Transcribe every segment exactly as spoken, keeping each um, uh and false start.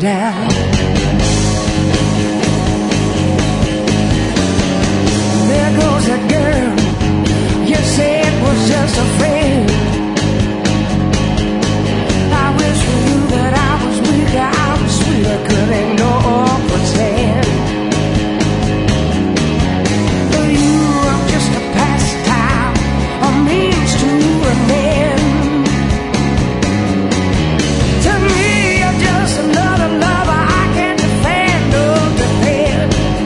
down. There goes that girl, you say it was just a friend. I wish for you that I was weaker, I was sweeter, could ignore or pretend. For you, I'm just a pastime, a means to an end. To me, you're just another lover I can't defend or defend.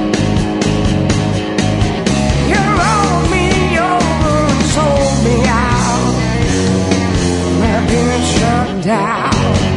You rolled me over and sold me out, my being shut down.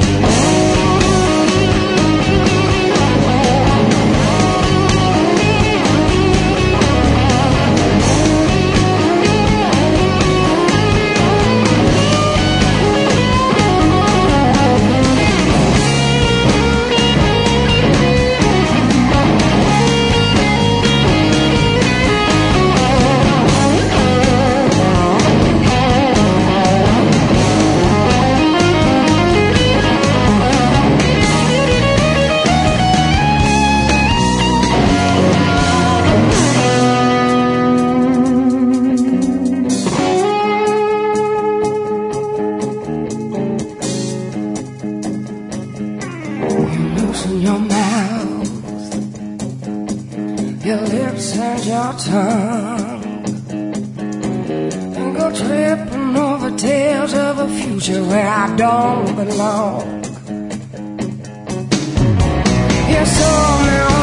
Loosen your mouth, your lips and your tongue, and go tripping over tales of a future where I don't belong. You saw me